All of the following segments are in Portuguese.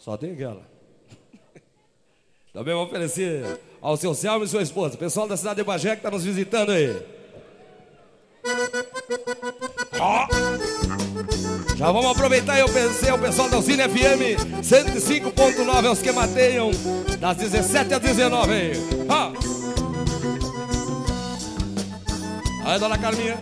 Só tem aquela. Também vou oferecer ao seu Selma e sua esposa. Pessoal da cidade de Bagé que está nos visitando aí. Ó! Já vamos aproveitar e eu pensei o pessoal da Alcine FM 105.9 aos que mateiam das 17 às 19 aí. Ó! Aí, dona Carminha.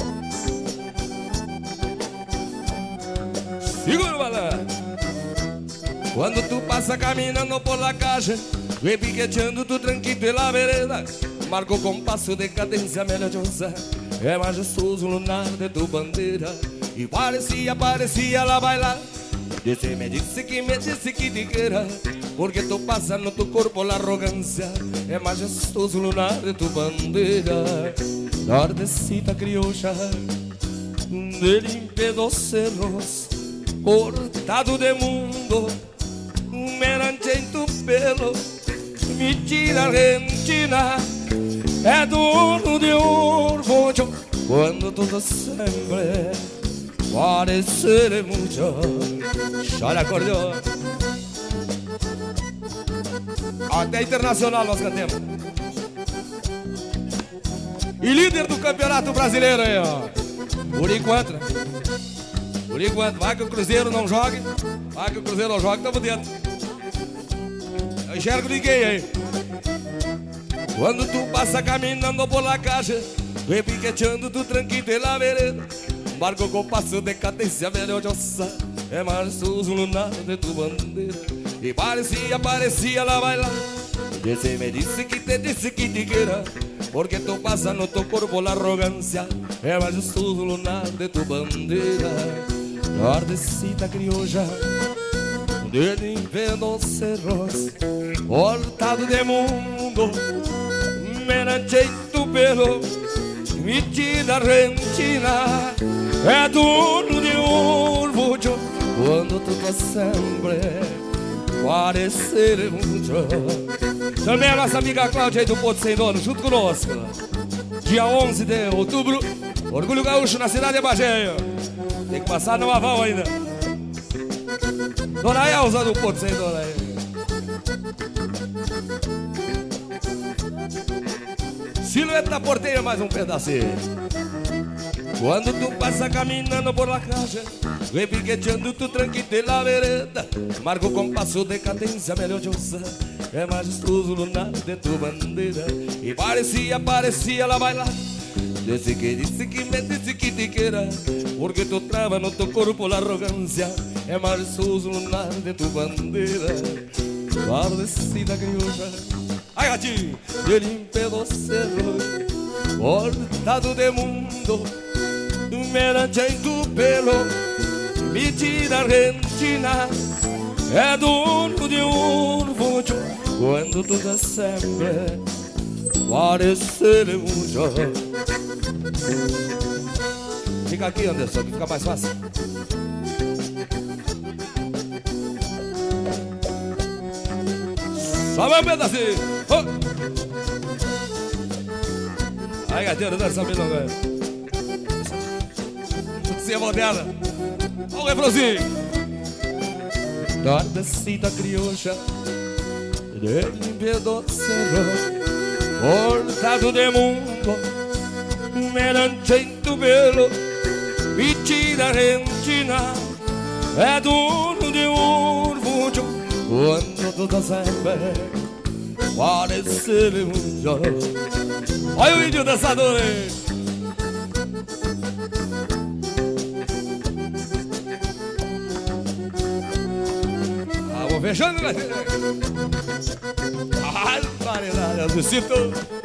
Segura o balanço. Quando tu passa caminhando por la calle, repiqueteando tu tranquilo pela vereda, marca o compasso de cadência melodiosa, é majestoso o lunar de tu bandeira. E parecia ela bailar. Me disse que te queira, porque tu passa no tu corpo la arrogância, é majestoso o lunar de tu bandeira. Nordecita criolla, de limpios cerros, cortado de mundo, merante em tu pelo, mentira argentina, é dono de orgullo, quando todo sempre parece mucho. Chora acordeão. Até internacional nós cantemos. E líder do campeonato brasileiro aí, ó. Por enquanto, né? Por enquanto, vai que o Cruzeiro não jogue. Vai que o Cruzeiro não jogue, tamo dentro. Eu enxergo ninguém aí. Quando tu passa caminhando por la calle, repiqueteando tu tranquilo pela vereda, marca o compasso de cadência melodiosa, é majestoso o lunar de tu bandeira. E parecia ela bailar. Me disse que te queira, porque tu passa no tu corpo la arrogância, é majestoso o lunar de tu bandeira. Nordecita criolla, de limpios cerros, cortado de mundo, merante em tu pelo, metida argentina, é dono de orgullo, quando tu te sempre parecer mucho. Também a nossa amiga Cláudia aí do Porto Sem Dono, junto conosco. Dia 11 de outubro, Orgulho Gaúcho na cidade de Bagé. Tem que passar no aval ainda. Dona Elza do Porto Sem Dono aí. Silhueta da Porteira, mais um pedacinho. Quando tu passa caminhando por la calle, repiqueteando tu tranquilo pela vereda, marca o compasso de cadência melodiosa, é majestoso o lunar de tu bandeira. E parecia ela bailar. Disse que te queira, porque tu trava no teu corpo la arrogância, é majestoso o lunar de tu bandeira. Nordecita criolla, ai gatinho, de limpios cerros, cortado de mundo, merante em tu pelo, mentira argentina, é dono de orgullo, quando tu te sempre parecer mucho. Fica aqui, Anderson, que fica mais fácil. Só vai um pedacinho. Oh. Aí, gateiro, dança bem agora. Você é moderna. Olha o refrãozinho. Nordecita criolla, de limpios cerros, cortado de mundo, merante em tu pelo, mentira argentina, é dono de orgullo, quando tu tá sempre parecer mucho. Olha o índio dançador aí. Vou fechando, né? Ai, variedade, eu sinto.